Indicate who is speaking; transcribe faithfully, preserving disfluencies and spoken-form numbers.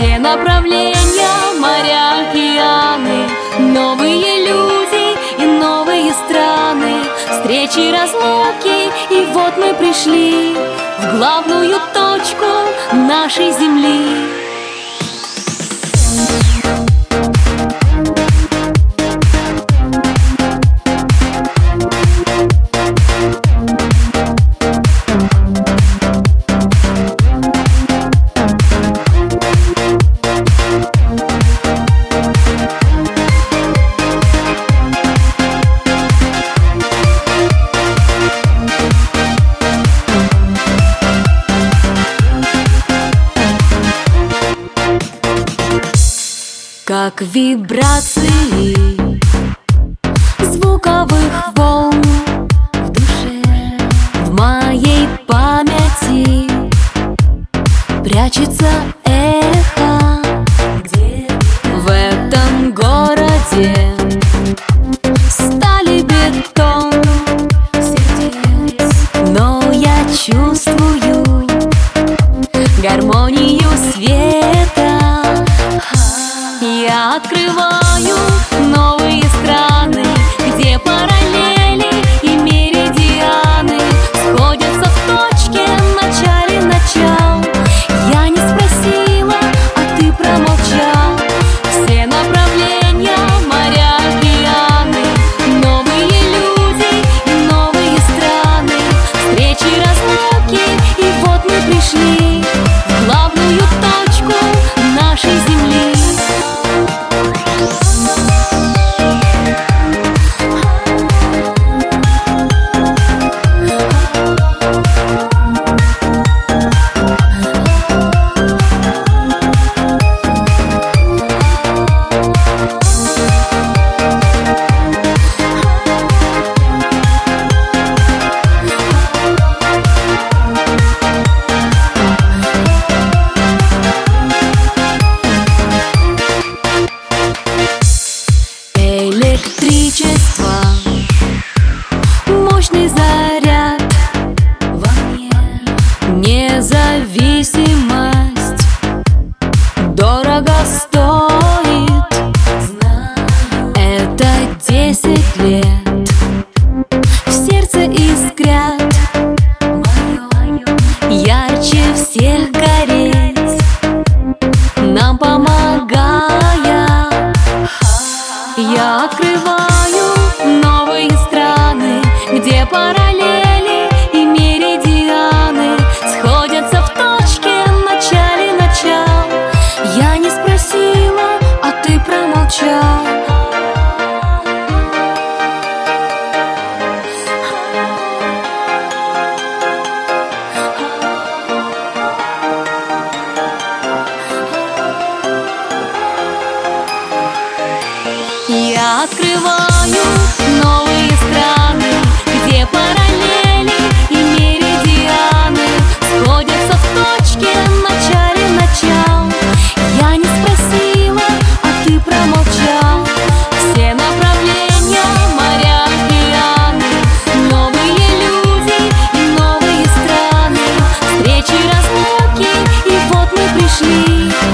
Speaker 1: Все направления, моря, океаны, новые люди и новые страны, встречи, разлуки, и вот мы пришли в главную точку нашей земли. Как вибрации звуковых волн в душе, в моей памяти прячется эхо. В этом городе стали бетон сердец, но я чувствую гармонию света. Я открываю новые страны, где параллели и меридианы сходятся в точке начале начал. Я не спросила, а ты промолчал. Все направления, моря, океаны, новые люди и новые страны, встречи, разлуки, и вот мы пришли в главную точку нашей земли. Электричество, мощный заряд во мне, независимость дорого стоит. Знаю, это десять лет в сердце искрят, ярче всех гореть нам помогая. Я открываю новые страны, где параллели и меридианы сходятся в точке начале начал. Я не спросила, а ты промолчал. Я открываю новые страны, где параллели и меридианы сходятся в точке начале начал. Я не спросила, а ты промолчал. Все направления, моря, океаны, новые люди и новые страны, встречи, разлуки, и вот мы пришли